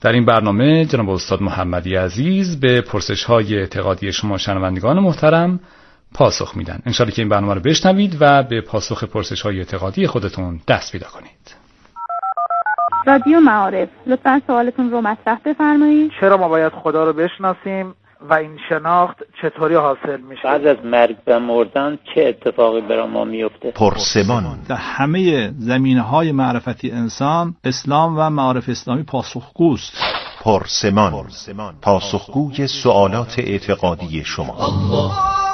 در این برنامه جناب استاد محمدی عزیز به پرسش‌های اعتقادی شما شنوندگان محترم پاسخ میدن. انشالله که این برنامه رو بشنوید و به پاسخ پرسش‌های اعتقادی خودتون دست پیدا کنید. رادیو معارف، لطفاً سوالتون رو مطرح بفرمایید. چرا ما باید خدا رو بشناسیم و این شناخت چطوری حاصل میشه؟ بعد از مرگ و مردن چه اتفاقی برای ما میفته؟ پرسمان. در همه زمینه‌های معرفتی انسان، اسلام و معارف اسلامی پاسخگوست. پرسمان، پاسخگوی سوالات اعتقادی شما. الله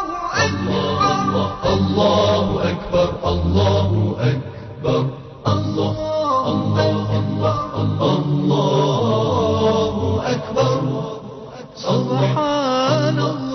الله الله اکبر، الله اکبر، الله الله الله الله اکبر، سبحان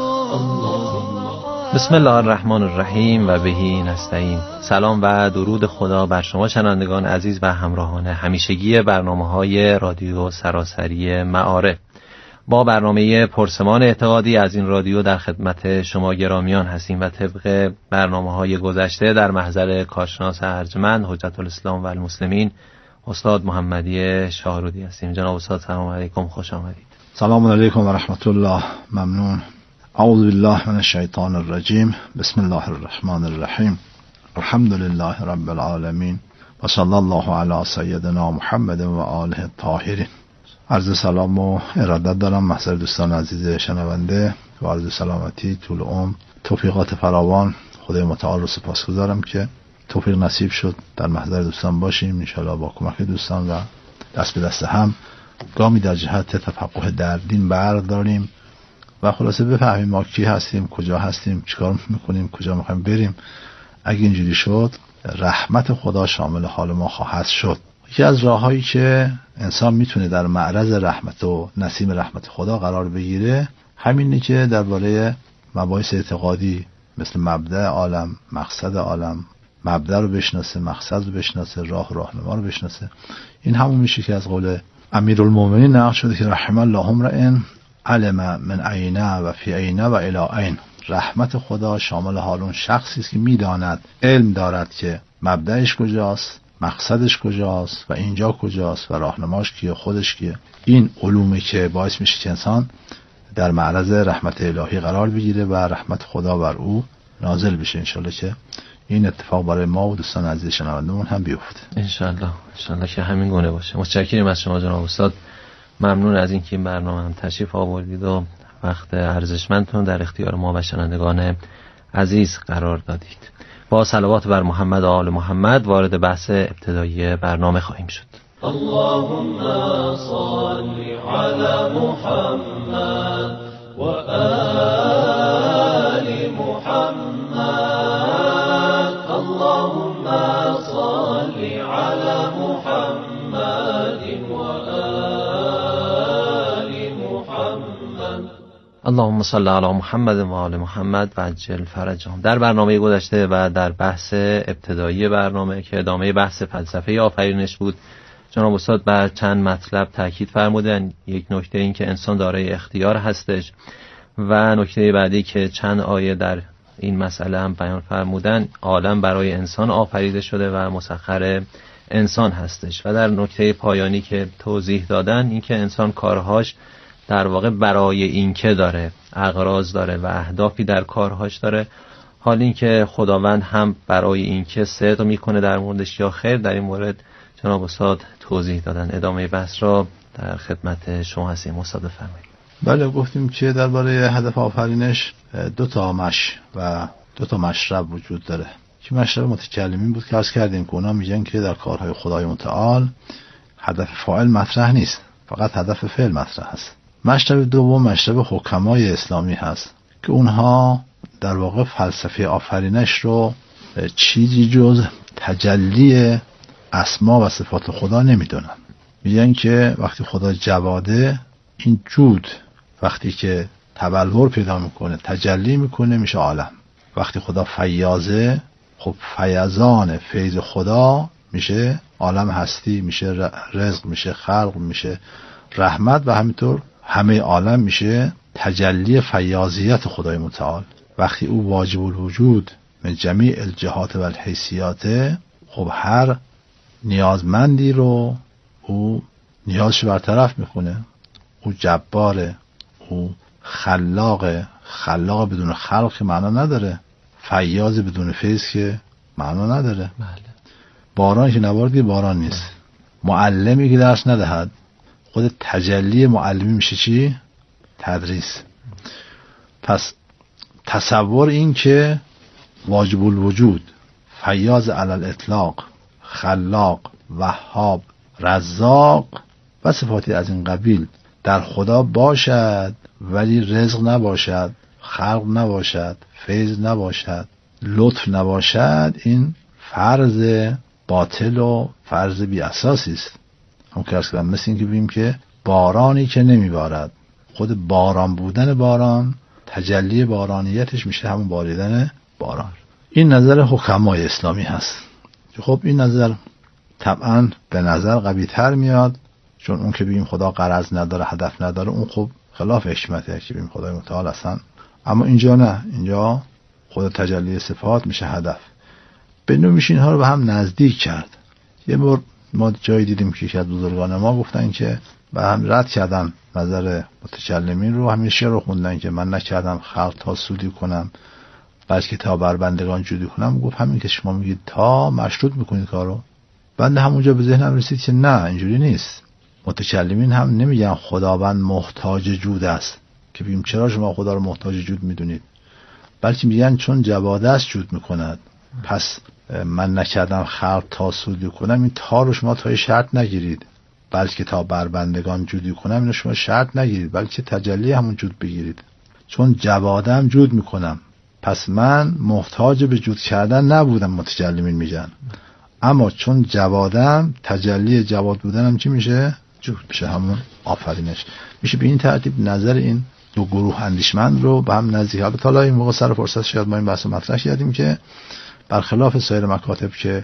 الله. بسم الله الرحمن الرحیم و بهی نستعین. سلام و درود خدا بر شما شنوندگان عزیز و همراهان همیشگی برنامه‌های رادیو سراسری معارف. با برنامه پرسمان اعتقادی از این رادیو در خدمت شما گرامیان هستیم و طبق برنامه‌های گذشته در محضر کارشناس ارجمند حجت الاسلام و المسلمین استاد محمدی شاهرودی هستیم. جناب استاد سلام علیکم، خوش آمدید. سلام علیکم و رحمت الله. ممنون. اعوذ بالله من الشیطان الرجیم. بسم الله الرحمن الرحیم. الحمد لله رب العالمین و صلی الله علی سیدنا محمد و آله الطاهرین. عرض سلام و ارادت دارم محضر دوستان عزیز شنونده و عرض سلامتی، طول عمر، توفیقات فراوان. خدای متعال رو سپاسگزارم که توفیق نصیب شد در محضر دوستان باشیم. ان شاءالله با کمک دوستان و دست به دست هم گامی در جهت تفقه در دین برداریم و خلاصه بفهمیم ما کی هستیم، کجا هستیم، چیکار میکنیم، کجا میخوایم بریم. اگه اینجوری شد رحمت خدا شامل حال ما خواهد شد. یکی از راههایی که انسان میتونه در معرض رحمت و نسیم رحمت خدا قرار بگیره همینه که درباره مباحث اعتقادی مثل مبدأ عالم، مقصد عالم، مبدأ رو بشناسه، مقصد رو بشناسه، راهنما رو بشناسه. این همون میشه که از قول امیرالمومنین نقل شده که رحم الله امرئ علم من عین و فی عین و الی عین. رحمت خدا شامل حال اون شخصی است که میداند، علم دارد که مبدأش کجاست، مقصدش کجاست و اینجا کجاست و راهنماش کیه، خودش کیه. این علومه که باعث میشه که انسان در معرض رحمت الهی قرار بگیره و رحمت خدا بر او نازل بشه. انشالله که این اتفاق برای ما و دوستان عزیز شنوندمون هم بیفته. انشالله که همین گونه باشه. متشکرم از شما جناب استاد. ممنون از اینکه این برنامه هم تشریف آوردید و وقت ارزشمندتون در اختیار ما و شنوندگان عزیز قرار دادید. با صلوات بر محمد و آل محمد وارد بحث ابتدایی برنامه خواهیم شد. اللهم صل علی محمد و آل محمد. اللهم صل علی محمد و آل محمد. اللهم صل علی محمد و آل محمد و عجل فرجهم. در برنامه گذشته و در بحث ابتدایی برنامه که ادامه بحث فلسفه آفرینش بود، جناب استاد بر چند مطلب تاکید فرمودن. یک نکته این که انسان دارای اختیار هستش و نکته بعدی که چند آیه در این مسئله هم بیان فرمودن، عالم برای انسان آفریده شده و مسخر انسان هستش. و در نکته پایانی که توضیح دادن این که انسان کارهاش در واقع برای اینکه داره، اغراض داره و اهدافی در کارهاش داره، حال این که خداوند هم برای اینکه صدق میکنه در موردش یا خیر، در این مورد جناب استاد توضیح دادن. ادامه بحث را در خدمت شما هستیم. استاد بفرمایید. بله، گفتیم که درباره هدف آفرینش دو تا مش و دو تا مشرب وجود داره که مشرب متکلمین بود که عرض کردیم که اونا میگن که در کارهای خدای متعال هدف فاعل مطرح نیست، فقط هدف فعل مطرح است. مشرب دوم مشرب حکمای اسلامی هست که اونها در واقع فلسفه آفرینش رو چیزی جز تجلی اسما و صفات خدا نمیدونن. میگن که وقتی خدا جواده، این جود وقتی که تبلور پیدا میکنه، تجلی میکنه، میشه عالم. وقتی خدا فیاضه، خب فیضان فیض خدا میشه عالم هستی، میشه رزق، میشه خلق، میشه رحمت و همینطور همه عالم میشه تجلی فیاضیت خدای متعال. وقتی او واجب الوجود من جمیع الجهات و الحیثیات، خب هر نیازمندی رو او نیازش برطرف میکنه. او جباره، او خلاقه. خلاق بدون خلق معنا نداره. فیاض بدون فیض که معنا نداره. بله. باران که نبارد باران نیست. معلمی که درس ندهد، خود تجلی معلمی میشه چی؟ تدریس. پس تصور این که واجب الوجود، فیاض علی الاطلاق، خلاق، وهاب، رزاق و صفاتی از این قبیل در خدا باشد ولی رزق نباشد، خلق نباشد، فیض نباشد، لطف نباشد، این فرض باطل و فرض بی اساسی است. هم که ارز کردم مثل این که ببینیم که بارانی که نمیبارد، خود باران بودن باران تجلی بارانیتش میشه همون باریدن باران. این نظر حکمای اسلامی هست. خب این نظر طبعا به نظر قوی تر میاد، چون اون که بگیم خدا غرض نداره، هدف نداره، اون خب خلاف حکمته که بگیم خدای متعال هستن. اما اینجا نه، اینجا خود تجلی صفات میشه هدف. به نوع میشه اینها رو به هم نزدیک کرد. یه بار ما جایی دیدیم که یکی از بزرگان ما گفتن که به هم رد کردن نظر متکلمین رو، همین شعر رو خوندن که من نکردم خلق تا سودی کنم بلکه تا بر بندگان جودی کنم. گفت همین که شما میگید تا مشروط میکنید کارو. بنده همونجا به ذهنم رسید که نه، اینجوری نیست. متکلمین هم نمیگن خداوند محتاج جود است که بگیم چرا شما خدا رو محتاج جود میدونید، بلکه میگن چون جواد است جود میکند. پس من نکردم خلق تا سودی کنم، این تا رو شما تا شرط نگیرید، بلکه تا بر بندگان جودی کنم اینو شما شرط نگیرید، بلکه تجلی همون جود بگیرید. چون جوادم جود میکنم، پس من محتاج به جود کردن نبودم. متکلمین میگن اما چون جوادم، تجلی جواد بودنم چی میشه؟ جود میشه، همون آفرینش میشه. به این ترتیب نظر این دو گروه اندیشمند رو به هم نزدیک. البته حالا این موقع سر فرصت شاید ما این بحث مطرح کردیم که برخلاف سایر مکاتب که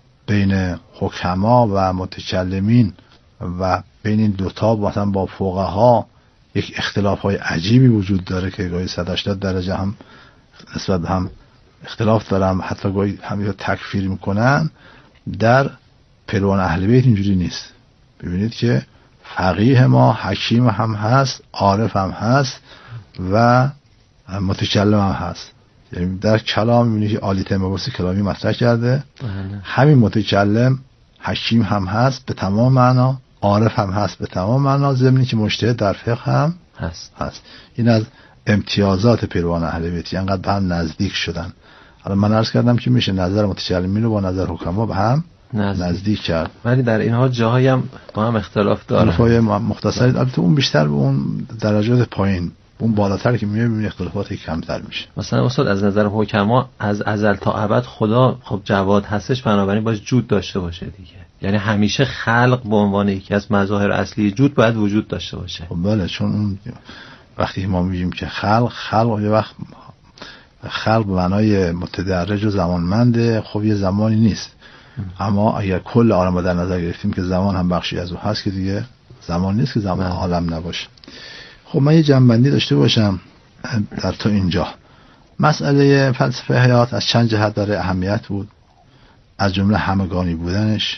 بین حکما و متکلمین و بین این دوتا مثلا با فقها یک اختلاف‌های عجیبی وجود داره که گاهی 180 درجه هم نسبت به هم اختلاف دارن، حتی گاهی هم تکفیر میکنن. در پیروان اهل بیت اینجوری نیست. ببینید که فقیه ما حکیم هم هست، عارف هم هست و متکلم هم هست. یعنی در کلام میبینید که عالی تمبرسی کلامی مطرح کرده. همین متکلم حکیم هم هست به تمام معنا، عارف هم هست به تمام معنا، ضمنی که مجتهد در فقه هم هست. این از امتیازات پیروان اهل بیت، انقدر به هم نزدیک شدن. حالا من عرض کردم که میشه نظر متکلمین رو با نظر حکما به هم نزدیک کرد، ولی در اینها جاهایی هم با هم اختلاف داره. اختلافای مختصری، البته اون بیشتر به اون درجات پایین، اون بالاتر که میبینید اختلافات کمتر میشه. مثلا استاد از نظر حکما از ازل تا ابد خدا خب جواد هستش، بنابراین باید جود داشته باشه دیگه. یعنی همیشه خلق به عنوان یکی از مظاهر اصلی جود باید وجود داشته باشه. خب بله، چون اون وقتی ما میگیم که خلق یه وقت خلق به معنای متدرج و زمانمنده، خب یه زمانی نیست. اما اگر کل عالم در نظر گرفتیم که زمان هم بخشی از او هست که دیگه زمان نیست که زمان عالم نباشه. خب من یه جنبندی داشته باشم در تا اینجا. مسئله فلسفه حیات از چند جهت داره اهمیت بود، از جمله همگانی بودنش،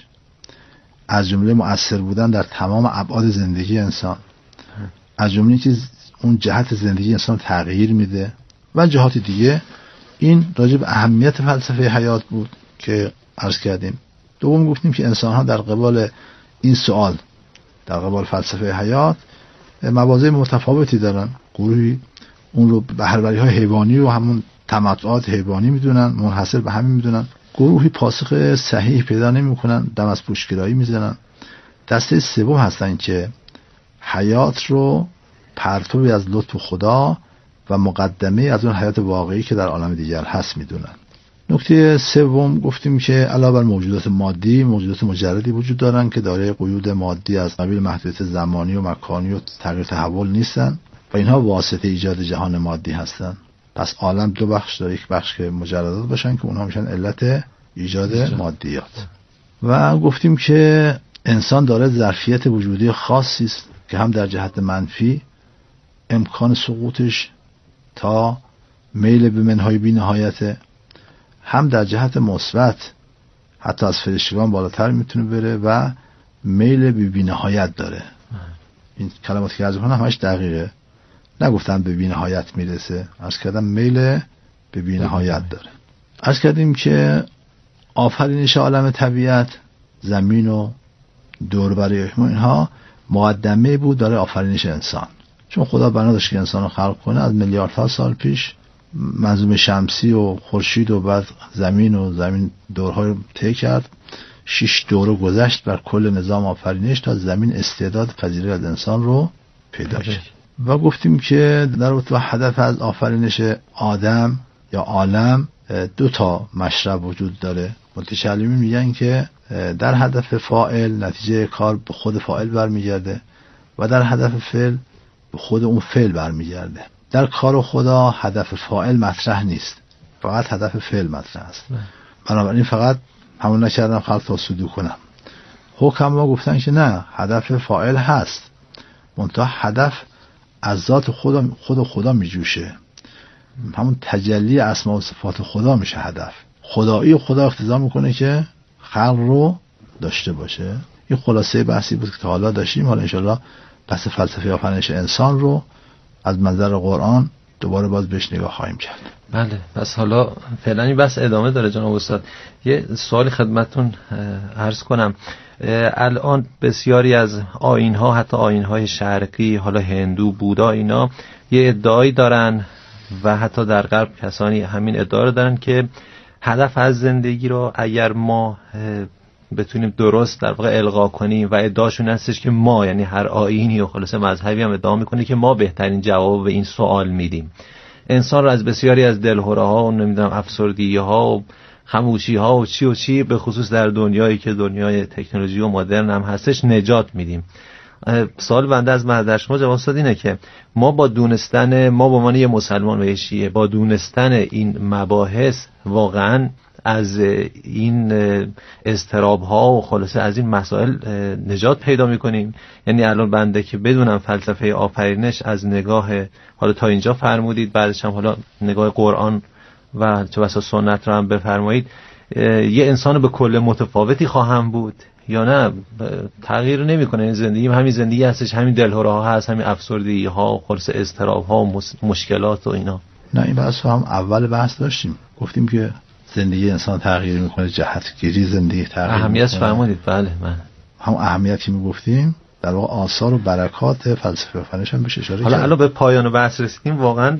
از جمله مؤثر بودن در تمام ابعاد زندگی انسان، از جمله که اون جهت زندگی انسان تغییر میده و جهات دیگه. این راجع به اهمیت فلسفه حیات بود که عرض کردیم. دوم گفتیم که انسان ها در قبال این سوال، در قبال فلسفه حیات، مواضع متفاوتی دارن. گروهی اون رو بهره‌وری های حیوانی و همون تمتعات حیوانی میدونن، منحصر به همین میدونن. گروهی پاسخ صحیح پیدا نمیکنن، دم از پوشگرایی میزنن. دسته سوم هستن که حیات رو پرتوی از لطف خدا و مقدمه از اون حیات واقعی که در عالم دیگر هست میدونن. نکته سوم گفتیم که علاوه بر موجودات مادی، موجودات مجردی وجود دارن که دارای قیود مادی از قبیل محدودیت زمانی و مکانی و تغییر تحول نیستن و اینها واسطه ایجاد جهان مادی هستن. پس عالم دو بخش داره، یک بخش که مجردات باشن که اونها میشن علت ایجاد مادیات. و گفتیم که انسان داره ظرفیت وجودی خاصی است که هم در جهت منفی امکان سقوطش تا میل به منهای بی نهایته، هم در جهت مثبت حتی از فرشتگان بالاتر میتونه بره و میل به بی‌نهایت داره. این کلماتی که عرض می‌کنم همش دقیقه، نگفتم به بی‌نهایت میرسه، عرض کردم میل به بی‌نهایت داره. عرض کردیم که آفرینش عالم طبیعت، زمین و دور برای اینها مقدمه بود برای آفرینش انسان، چون خدا بنا داشت که انسان رو خلق کنه. از میلیاردها سال پیش منظومه شمسی و خورشید و بعد زمین دورهای طی کرد، 6 دوره گذشت بر کل نظام آفرینش تا زمین استعداد پذیرایی از انسان رو پیدا کرد. و گفتیم که در رابطه هدف از آفرینش آدم یا عالم 2 مشرب وجود داره. متکلمین میگن که در هدف فاعل نتیجه کار به خود فاعل برمیگرده و در هدف فعل به خود اون فعل برمیگرده. در کار خدا هدف فاعل مطرح نیست، فقط هدف فعل مطرح است. بنابراین فقط همون نکردم خلق تا سودو کنم. حکم ما گفتن که نه، هدف فاعل هست، منتها هدف از ذات خدا میجوشه، همون تجلی اسما و صفات خدا میشه هدف. خدایی خدا اقتضا میکنه که خلق رو داشته باشه. این خلاصه بحثی بود که تا حالا داشتیم. حالا انشالله پس فلسفه آفرینش انسان رو از منظر قرآن دوباره باز بهش نگاه خواهیم کرد. بله، پس حالا فعلا این بحث ادامه داره جناب استاد. یه سوالی خدمتتون عرض کنم. الان بسیاری از آیین‌ها، حتی آیین‌های شرقی، حالا هندو، بودا، اینا یه ادعایی دارن و حتی در غرب کسانی همین ادعا رو دارن که هدف از زندگی رو اگر ما بتونیم درست در واقع القا کنیم، و ادعاشون هستش که ما، یعنی هر آیینی و خلاص مذهبی هم ادعا میکنه که ما بهترین جواب به این سوال میدیم. انسان رو از بسیاری از دلهره‌ها و نمیدونم افسردگی‌ها و خاموشی‌ها و چی به خصوص در دنیایی که دنیای تکنولوژی و مدرن هم هستش نجات میدیم. سوال بنده از در شما جواب استاد اینه که ما با دونستن، ما به عنوان یه مسلمان و یه شیعه، با دونستن این مباحث واقعاً از این اضطراب‌ها و خلاصه از این مسائل نجات پیدا می‌کنیم؟ یعنی الان بنده که بدونم فلسفه آفرینش از نگاه، حالا تا اینجا فرمودید، بعدش هم حالا نگاه قرآن و چه بسا سنت رو هم بفرمایید، یه انسان به کل متفاوتی خواهم بود یا نه تغییر نمی‌کنه؟ این زندگی همین زندگی هستش، همین دلهره‌ها هست، همین افسردگی‌ها و خلاصه اضطراب‌ها و مشکلات و اینا. نه، این بحث هم اول بحث داشتیم، گفتیم که زندگی انسان تغییر میکنه، جهتگیری زندگی تغییر اهمیت فرمودید. بله، من هم اهمیتی میگفتیم، در واقع آثار و برکات فلسفه آفرینش هم بهش اشاره کردیم. حالا به پایان بحث رسیدیم، واقعا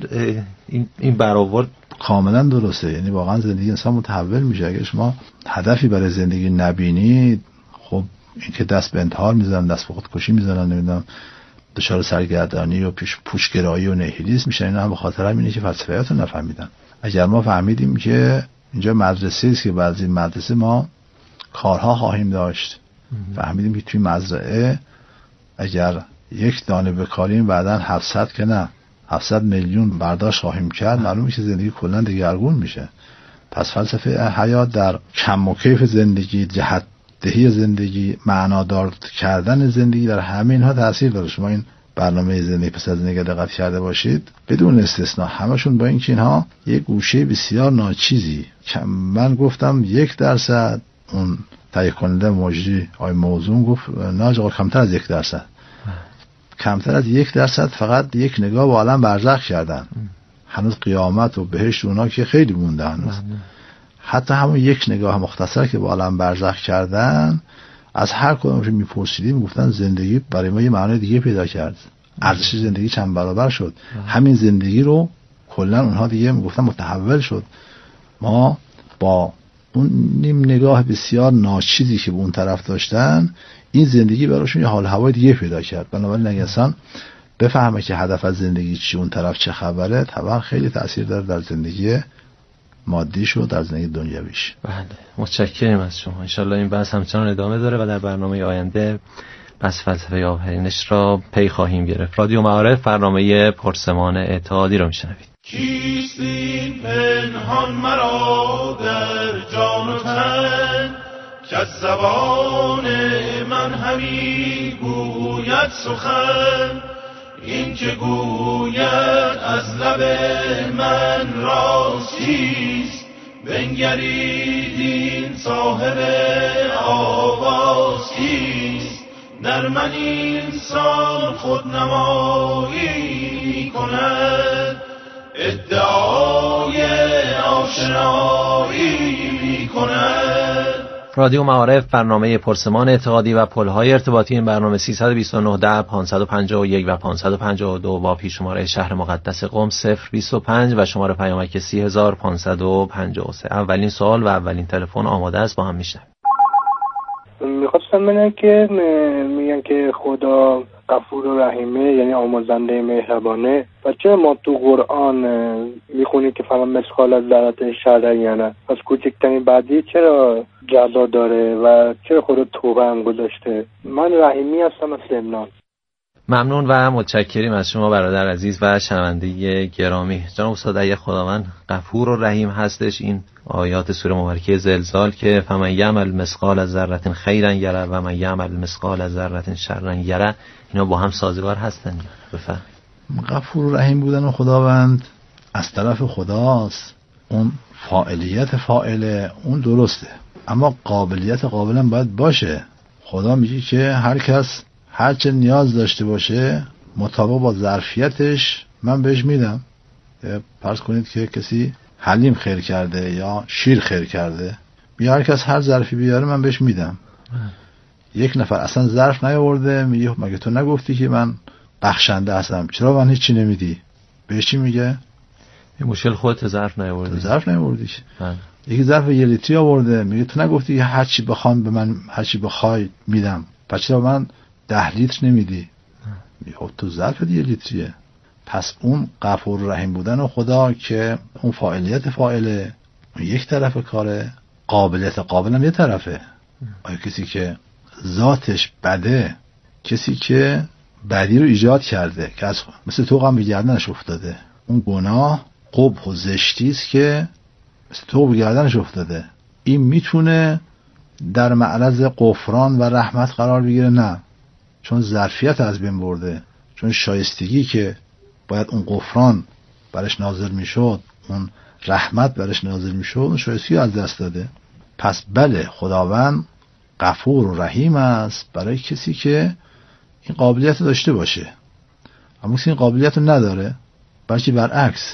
این برآورد کاملا درسته. یعنی واقعا زندگی انسان متحول میشه. اگه شما هدفی برای زندگی نبینید، خب این که دست به انتحار میزنن، دست به خودکشی میزنن، نمیدونم دچار سرگردانی و پوشگرایی و نیهیلیسم میشن، اینا هم به خاطر همینه که فلسفیاتو نفهمیدن. اگر ما فهمیدیم که اینجا مدرسه است که بعضی مدرسه ما کارها خواهیم داشت، فهمیدیم که توی مزرعه اگر 1 دانه بکاریم بعداً 700 که نه 700 میلیون برداشت خواهیم کرد، معلومه که زندگی کلاً دگرگون میشه. پس فلسفه حیات در کم و کیف زندگی، جهت دهی زندگی، معنادار کردن زندگی، در همه اینها تاثیر داره. شما این برنامه زندگی پس از زندگی دقت کرده باشید، بدون استثنا همشون با اینکه اینها یک گوشه بسیار ناچیزی، من گفتم 1% اون تهیه کننده مجری آی موضوع گفت نه آقا کمتر از 1%، کمتر از 1% فقط یک نگاه به عالم برزخ کردن. هنوز قیامت و بهشت اونا که خیلی مونده هنوز. حتی همون یک نگاه مختصر که به عالم برزخ کردن، از هر کدومش میپرسیدیم میگفتن زندگی برای ما یه معنی دیگه پیدا کرد، ارزش زندگی چند برابر شد. همین زندگی رو کلا اونها دیگه میگفتن متحول شد. ما با اون نیم نگاه بسیار ناچیزی که به اون طرف داشتن، این زندگی براشون یه حال هوای دیگه پیدا کرد. بنابراین اگه انسان بفهمه که هدف از زندگی چی، اون طرف چه خبره، طبعا خیلی تأثیر داره در زندگی مادیش و در زندگی دنیویش. بله، متشکرم از شما. انشالله این بحث همچنان ادامه داره و در برنامه آینده بحث فلسفه آفرینش را پی خواهیم گرفت. رادیو معارف برنامه پرسمان اتحادی رو میشنوید. کیست این پنهان مرا در جان و تن، که از زبان من همی گوید سخن، این که گوید از لب من راستی، بنگرید این صاحب آواز کیست، در من اینسان خودنمایی کند، ادعای آشنایی کند. رادیو معارف، برنامه پرسمان اعتقادی و پل‌های ارتباطی. این برنامه 329 10 551 و 552 با پیش‌شماره شهر مقدس قم 025 و شماره پیامک 30553. اولین سوال و اولین تلفن آماده است، با هم میشنویم. میخواستم بگم که میگن که خدا غفور و رحیمه، یعنی آمرزنده مهربانه، و چرا ما تو قرآن میخونیم که فقط مثقال از ذره شر یعنی از کوچکترین بدی چرا جزا داره و چرا خدا توبه هم گذاشته؟ من رحیمی هستم از لبنان. ممنون و متشکریم از شما برادر عزیز و شنونده گرامی. جناب استاد، اگه خداوند غفور و رحیم هستش، این آیات سوره مبارکه زلزال که فمن یعمل مثقال ذره خیرا یره و من یعمل مثقال ذره شرا یره، اینا با هم سازگار هستن. بفهم. غفور و رحیم بودن خداوند از طرف خداست، اون فاعلیت فاعله اون درسته، اما قابلیت قابلم باید باشه. خدا میگه که هر کس هر چه نیاز داشته باشه مطابق با ظرفیتش من بهش میدم. فرض کنید که کسی حلیم خیر کرده یا شیر خیر کرده، میگه هر کس هر ظرفی بیاره من بهش میدم. یک نفر اصلا ظرف نیاورده، میگه مگه تو نگفتی که من بخشنده هستم، چرا من هیچی نمیدی؟ بهش چی میگه؟ این مشکل خودت ظرف نیاوردی. ظرف نیاوردی. یکی ظرف 1 لیتری آورده، میگه تو نگفتی که هر چی بخوام به من هر چی بخوای میدم، پس چرا من 10 لیتر نمیدی؟ میگه تو ظرف 1 لیتریه. پس اون غفور رحیم بودن خدا که اون فاعلیت فاعله یک طرف کاره، قابلیت قابلم یه طرفه. آیا کسی که ذاتش بده، کسی که بدی رو ایجاد کرده که از مثل توق هم به گردنش افتاده، اون گناه قبح و زشتی است که مثل توق به گردنش افتاده، این میتونه در معرض غفران و رحمت قرار بگیره؟ نه، چون ظرفیت از بین برده، چون شایستگی که باید اون غفران برش نازل میشد، اون رحمت برش نازل میشد، اون شایستگی از دست داده. پس بله، خداوند غفور و رحیم است برای کسی که این قابلیت داشته باشه. اما کسی این قابلیت رو نداره، بلکه برعکس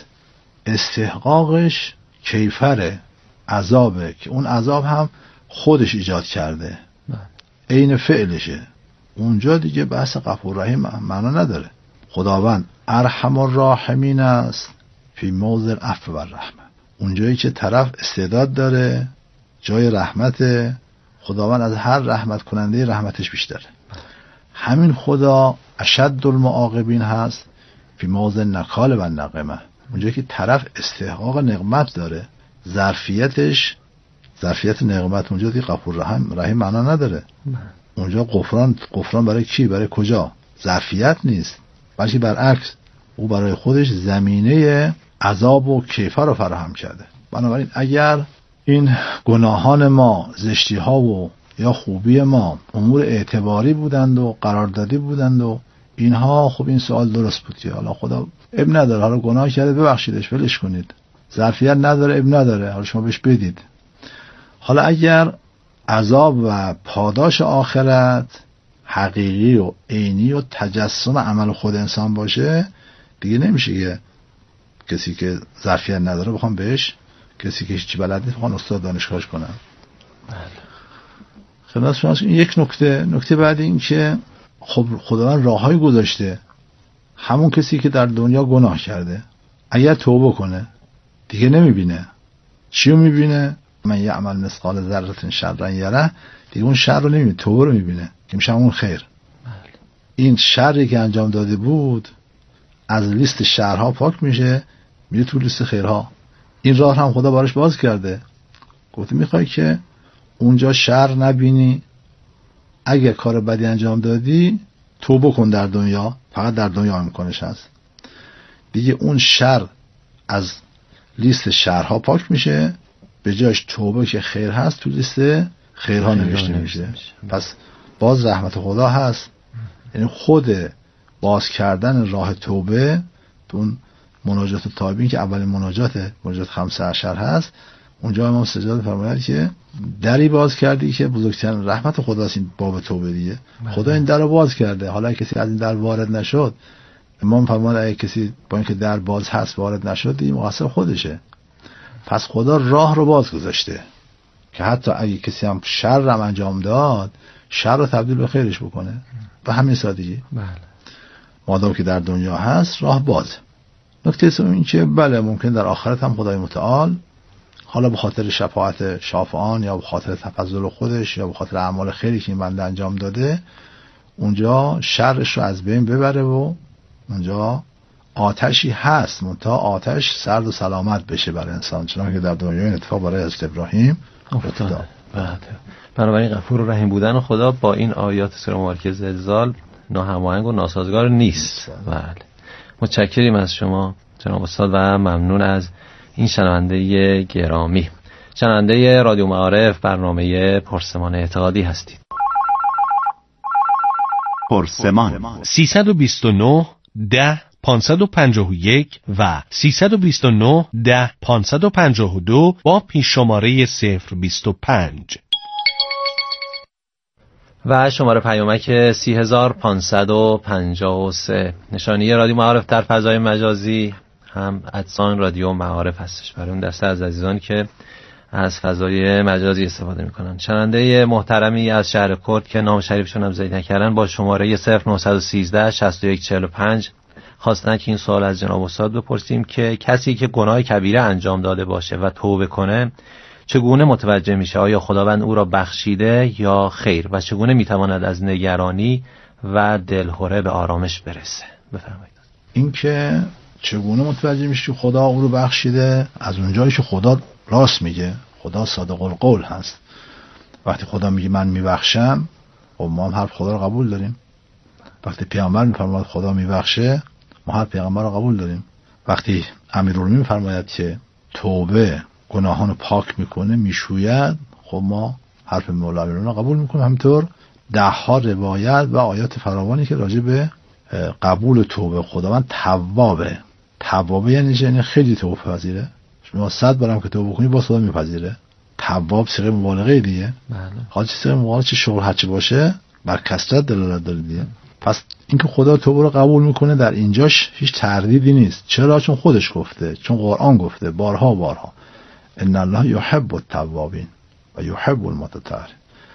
استحقاقش کیفر عذابه که اون عذاب هم خودش ایجاد کرده، عین فعلشه. اونجا دیگه بحث غفور رحیم معنا نداره. خداوند ارحم الراحمین است فی موضع العفو و الرحمه. اونجایی که طرف استعداد داره، جای رحمت، خداوند از هر رحمت کننده رحمتش بیشتره. همین خدا اشد المعاقبین هست فی موضع نکال و نقمه. اونجایی که طرف استحقاق نقمت داره، ظرفیتش ظرفیت نقمت، اونجا دیگه غفور رحیم معنا نداره. اونجا غفران برای کی؟ برای کجا؟ ظرفیت نیست، بلکه برعکس او برای خودش زمینه عذاب و کیفر رو فراهم کرده. بنابراین اگر این گناهان ما، زشتی ها و یا خوبی ما امور اعتباری بودند و قراردادی بودند و اینها، خب این سوال درست بود که حالا خدا اب نداره، حالا گناه کرده ببخشیدش، ولش کنید. ظرفیت نداره، اب نداره، حالا شما بهش بدید. حالا اگر عذاب و پاداش آخرت حقیقی و عینی و تجسم عمل خود انسان باشه، دیگه نمیشه که کسی که ظرفیت نداره بخوام بهش، کسی که هیچ بلد نیست بخوام استاد دانشگاهش کنم. خدمت شما این یک نکته بعد این که خب خداوند راههای گذاشته. همون کسی که در دنیا گناه کرده اگر توبه کنه دیگه نمیبینه. چیو میبینه؟ من یعمل مثقال ذره شرا یره، دیگه اون شر رو نمیبینه، توبه رو میبینه که میشه اون خیر. این شری که انجام داده بود از لیست شرها پاک میشه، میره تو لیست خیرها. این راه هم خدا براش باز کرده، گفته میخوای که اونجا شر نبینی، اگه کار بدی انجام دادی توبه کن در دنیا، فقط در دنیا امکانش هست. دیگه اون شر از لیست شرها پاک میشه، به جایش توبه که خیر هست تو لیست خیرها نوشته میشه. پس باز رحمت خدا هست، یعنی خود باز کردن راه توبه تو اون مناجات تایبین که اولین مناجات 15 هست، اونجا امام سجاد فرمود که دری باز کردی که بزرگترین رحمت خداست، این باب توبه دیگه. خدا این در رو باز کرده، حالا کسی از این در وارد نشد، امام فرمود اگه کسی با اینکه در باز هست وارد نشد دیگه مقصر خودشه. پس خدا راه رو باز گذاشته که حتی اگه کسی هم شر هم انجام داد، شر رو تبدیل به خیرش بکنه. به همین سادگی. بله. مادام که در دنیا هست راه باز. نکته سوم این که بله ممکن در آخرت هم خدای متعال حالا به خاطر شفاعت شافعان یا به خاطر تفضل خودش یا به خاطر اعمال خیری که این بنده انجام داده اونجا شرش رو از بین ببره و اونجا آتشی هست، منتها آتش سرد و سلامت بشه برای انسان، چنانکه در دنیا این اتفاق برای حضرت ابراهیم افتاد. بنابراین غفور و رحیم بودن خدا با این آیات سوره مبارکه زلزال ناهماهنگ و ناسازگار نیست. بله. متشکریم از شما جناب استاد و ممنون از این شنونده گرامی. شنونده رادیو معارف برنامه پرسمان اعتقادی هستید. پرسمان 329 10 551 و 329 10 552 با پیش شماره 025 و شماره پیامک 30553. نشانی رادیو معارف در فضای مجازی هم ادسان رادیو معارف هستش برای اون دسته از عزیزانی که از فضای مجازی استفاده میکنن. شنونده محترمی از شهر کرد که نام شریفشون هم ذکر نکردن با شماره 0913 6145 خواستن که این سوال از جناب استاد بپرسیم که کسی که گناه کبیره انجام داده باشه و توبه کنه چگونه متوجه میشه؟ آیا خداوند او را بخشیده یا خیر؟ و چگونه میتواند از نگرانی و دلهره به آرامش برسه؟ بفرمایید. این که چگونه متوجه میشه که خدا او رو بخشیده؟ از اونجایی که خدا راست میگه، خدا صادق القول هست. وقتی خدا میگه من میبخشم، خب ما هم حرف خدا رو قبول داریم. وقتی پیامبر میفرماید خدا میبخشه، ما حرف پیغمبر رو قبول داریم. وقتی امیرالمومنین میفرماید که توبه گناهان رو پاک میکنه، میشوید، خب ما حرف مولا امیرالمومنین رو قبول میکنیم. همینطور ده ها روایت و آیات فراوانی که راجع به قبول توبه خداوند توابه. توابه یعنی خیلی توبه پذیره. شما 100 بارم که توبه کنی باز خدا میپذیره. تواب صيغه مبالغه دیگه. بله. حالا چه صيغه مبالغه چه شغل هرچی باشه بر کثرت دلالت داره دیگه. پس اینکه خدا توبه رو قبول میکنه در اینجاش هیچ تردیدی نیست. چرا؟ چون خودش گفته، چون قرآن گفته بارها ان الله يحب التوابین و يحب المتطهرین،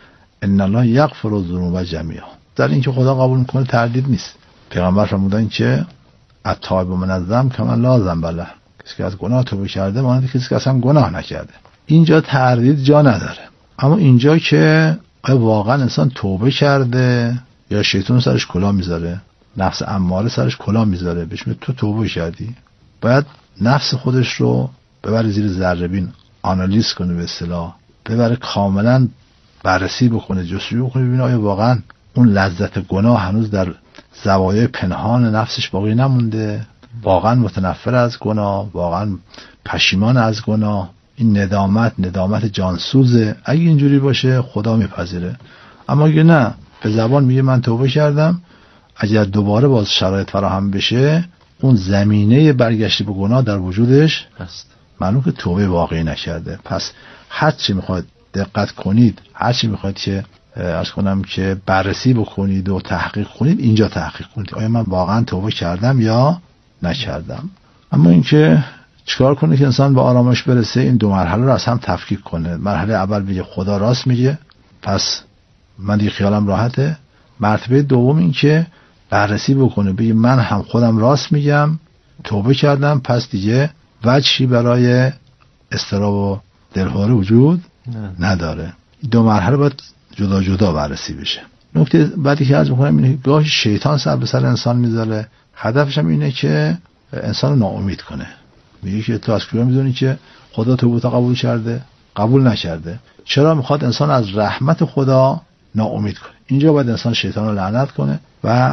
ان الله یغفر الذنوب جمیعا. در اینکه خدا قبول میکنه تردید نیست. پیغمبر فرمودن که التائب من الذنب کمن لا ذنب له، کسی که از گناه توبه کرده مانند کسی که اصلا گناه نکرده. اینجا تردید جا نداره. اما اینجا که واقعا انسان توبه کرده یا شیطان سرش کلاه میذاره، نفس اماره سرش کلاه میذاره، بهش میگه تو توبه کردی، باید نفس خودش رو ببره زیر ذره‌بین، آنالیز کنه، به اصطلاح ببره کاملا بررسی بکنه، جستجو بکنه، ببینه آیا واقعا اون لذت گناه هنوز در زوایای پنهان نفسش باقی نمونده، واقعا متنفر از گناه، واقعا پشیمان از گناه، این ندامت جانسوزه. اگه اینجوری باشه خدا میپذیره. اما اگه نه، به زبان میگه من توبه کردم، اگر دوباره باز شرایط فراهم بشه، اون زمینه برگشتی به گناه در وجودش هست، معلوم که توبه واقعی نکرده. پس هر چی میخواید دقت کنید، هر چی میخواید که عرض کنم که بررسی بکنید و تحقیق کنید، اینجا تحقیق کنید آیا من واقعا توبه کردم یا نکردم. اما اینکه چیکار کنه که انسان به آرامش برسه، این دو مرحله رو از هم تفکیک کنه. مرحله اول بگه خدا راست میگه، پس من دیگه خیالم راحته. مرتبه دوم این که بررسی بکنه، بگه من هم خودم راست میگم، توبه کردم، پس دیگه وجهی برای اضطراب و دلهره وجود نداره. دو مرحله باید جدا جدا بررسی بشه. نکته بعدی که عرض می‌کنم اینه که گاهی شیطان سر به سر انسان میذاره، هدفش هم اینه که انسان رو ناامید کنه. میگه که تو از کجا میدونی که خدا توبه قبول کرده؟ قبول نکرده. چرا؟ میخواد انسان از رحمت خدا ناامید کنه. اینجا باید انسان شیطان رو لعنت کنه و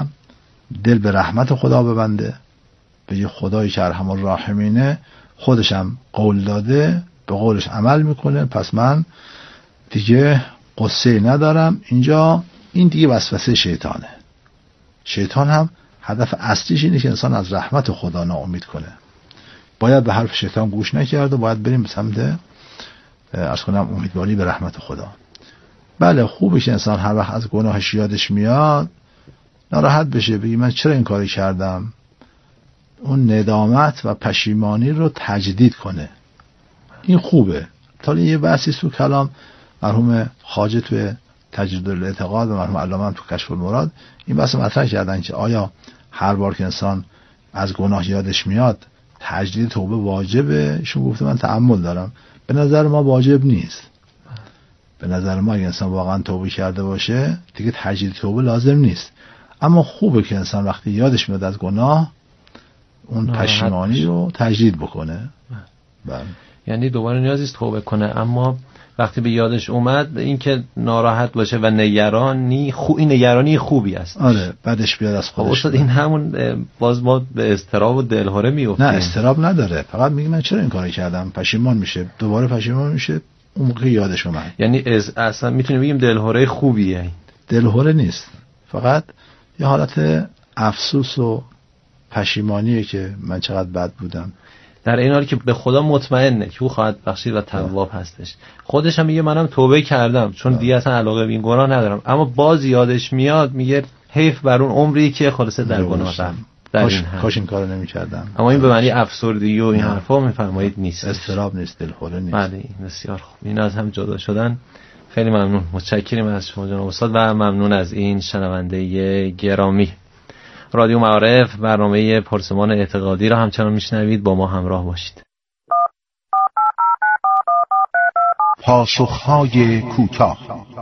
دل به رحمت خدا ببنده، بگه خدایی که ارحم الراحمینه، خودش هم قول داده، به قولش عمل میکنه، پس من دیگه قصه ندارم. اینجا این دیگه وسوسه شیطانه. شیطان هم هدف اصلیش اینه که انسان از رحمت خدا ناامید کنه. باید به حرف شیطان گوش نکرد و باید بریم به سمت عرض کنم امیدواری به رحمت خدا. بله خوبه که انسان هر وقت از گناهش یادش میاد ناراحت بشه، بگی من چرا این کاری کردم، اون ندامت و پشیمانی رو تجدید کنه. این خوبه. تا یه بحثی تو کلام مرحوم خواجه تو تجدید الاعتقاد و مرحوم علامه تو کشف المراد این بحث مطرح کردن که آیا هر بار که انسان از گناه یادش میاد تجدید توبه واجبه؟ ایشون گفته من تأمل دارم، به نظر ما واجب نیست. به نظر ما اگه انسان واقعا توبه کرده باشه دیگه تجدید توبه لازم نیست، اما خوبه که انسان وقتی یادش میاد از گناه اون پشیمانی رو تجدید بکنه. بله. یعنی دوباره نیازیست توبه کنه، اما وقتی به یادش اومد این که ناراحت باشه و نگرانی این نگرانی خوبی است. آره بعدش بیاد از خودش. استاد این همون باز ما به اضطراب و دلهره میافتیم. نه اضطراب نداره، فقط میگه من چرا این کارو کردم، پشیمان میشه، دوباره پشیمان میشه اون موقع یادش اومد. یعنی اصلا میتونیم بگیم دلهره خوبیه. این دلهره نیست، فقط یه حالت افسوس و پشیمانیه که من چقدر بد بودم. در این حالی که به خدا مطمئنه که او خواهد بخشید و تواب هستش. خودش هم میگه منم توبه کردم چون دیگه اصلا علاقه به این گناه ندارم، اما باز یادش میاد میگه حیف بر اون عمری که خلاصه در گناه رفتم. کاش این کارو نمی‌کردم. اما این به معنی افسردگی و این حرفا میفرمایید نیست. اضطراب نیست، دلخوره نیست. بله بسیار خوب. این از هم جدا شدن. خیلی ممنون. متشکریم از شما جناب استاد و ممنون از این شنونده گرامی. رادیو معارف برنامه پرسمان اعتقادی را همچنان میشنوید، با ما همراه باشید. پاسخهای کوتاه.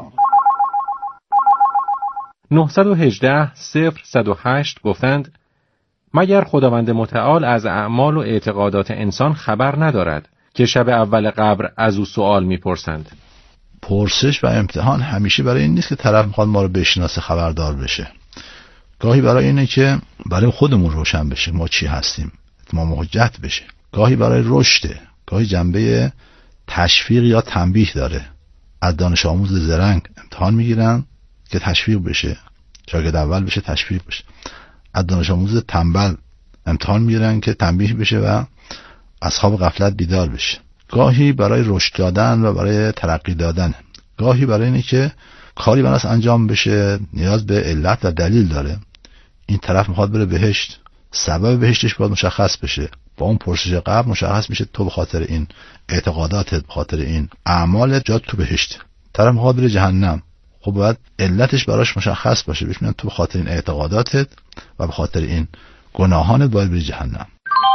918-0108 گفتند مگر خداوند متعال از اعمال و اعتقادات انسان خبر ندارد که شب اول قبر از او سوال میپرسند؟ پرسش و امتحان همیشه برای این نیست که طرف میخواد ما رو بشناسه، خبردار بشه. گاهی برای اینه که برای خودمون روشن بشه ما چی هستیم، ما حجت بشه. گاهی برای رشده، گاهی جنبه تشویق یا تنبیه داره. از دانش آموز زرنگ امتحان میگیرن که تشویق بشه، شاگرد اول بشه تشویق بشه. از دانش آموز تنبل امتحان میگیرن که تنبیه بشه و از خواب غفلت بیدار بشه. گاهی برای رشد دادن و برای ترقی دادن، گاهی برای اینه که کاری بناس انجام بشه نیاز به علت و دلیل داره. این طرف میخواد بره بهشت، سبب بهشتش باید مشخص بشه. با اون پرسش قبل مشخص میشه تو به خاطر این اعتقاداتت، به خاطر این اعمالت جات تو بهشت. طرف میخواد بره جهنم، خب باید علتش براش مشخص باشه، بهش میگن تو به خاطر این اعتقاداتت و به خاطر این گناهانت باید بری جهنم.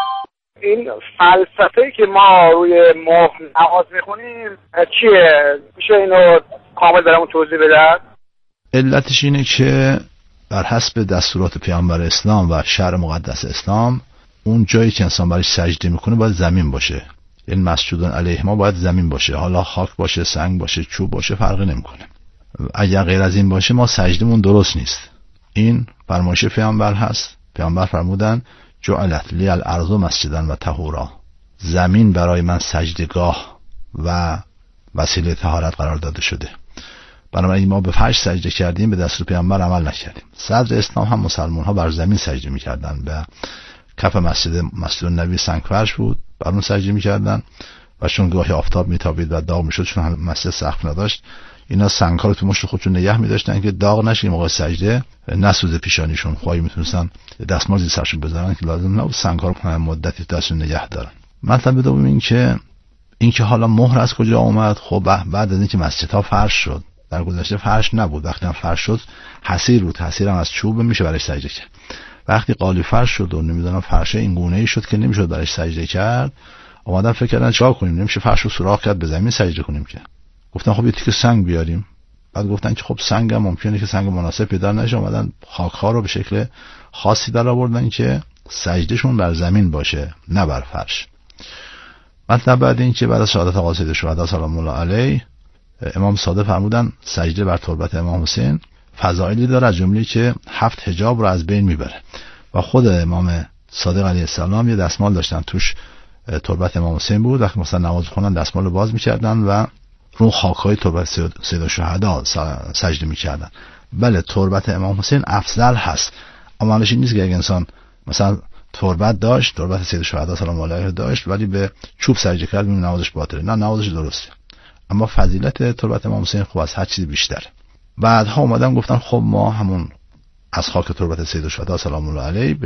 این فلسفه‌ای که ما روی مهر نماز میخونیم چیه؟ میشه اینو کامل برامون توضیح بدید؟ علتش اینه که بر حسب دستورات پیامبر اسلام و شرع مقدس اسلام اون جایی که انسان برای سجده میکنه باید زمین باشه. این مسجودان علیه ما باید زمین باشه، حالا خاک باشه، سنگ باشه، چوب باشه، فرقی نمیکنه. اگر غیر از این باشه ما سجدمون درست نیست. این فرمایش پیامبر هست. پیامبر فرمودن جعلت لی الارض مسجدا و طهورا، زمین برای من سجدگاه و وسیله طهارت قرار داده شده. بنابراین ما به فرش سجده کردیم، به دستور پیامبر عمل نکردیم. صدر اسلام هم مسلمان ها بر زمین سجده میکردن، به کف مسجد نبی سنگ فرش بود، بر اون سجده میکردن و چون گاهی آفتاب میتابید و داغ میشد، چون مسجد سقف نداشت، اینا سنگ ها رو تو مشت خودشون نگه می‌داشتن که داغ نشه، موقع سجده نسوزه پیشانیشون. خواهی میتونستن دستمال زیر سرشون بذارن که لازم نبود سنگ ها رو مدتی دستشون نگه دارن. مطلب دوم این که حالا مهر از کجا اومد؟ خب بعد از اینکه مسجدها فرش شد، در گذشته فرش نبود، وقتی هم فرش شد حصیر بود، حصیر هم از چوب میشه برای سجده کرد. وقتی قالی فرش شد و نمیدونم فرشه این گونه‌ای شد که نمیشد برای سجده کرد، اومدن فکر کردن چیکار کنیم، نمیشه فرش رو سوراخ کرد به زمین سجده کنیم که. گفتن خب یه تیکه سنگ بیاریم. بعد گفتن که خب سنگ هم ممکنه که سنگ مناسب پیدا نشه، اومدن خاک‌ها رو به شکل خاصی در آوردن که سجدهشون بر زمین باشه نه بر فرش. مطلب بعد این که بعد از شهادت آقا سید شهدا سلام الله علیه، امام صادق فرمودن سجده بر تربت امام حسین فضایلی داره، از جمله که 7 حجاب رو از بین میبره. و خود امام صادق علیه السلام یه دستمال داشتن توش تربت امام حسین بود، وقتی مثلا نماز خوندن دستمال رو باز می‌کردن و رو خاک‌های تربت سید شهدا سجده می‌کردن. بله تربت امام حسین افضل هست، اما معنیش این نیست که اگه انسان مثلا تربت داشت، تربت سید شهدا سلام الله علیه داشت، ولی به چوب سجده کرد نمازش باطله. نه، نمازش درسته. اما فضیلت تربت امام حسین خب از هر چیز بیشتر. بعدها اومدن گفتن خب ما همون از خاک تربت سید الشهدا سلام الله علیه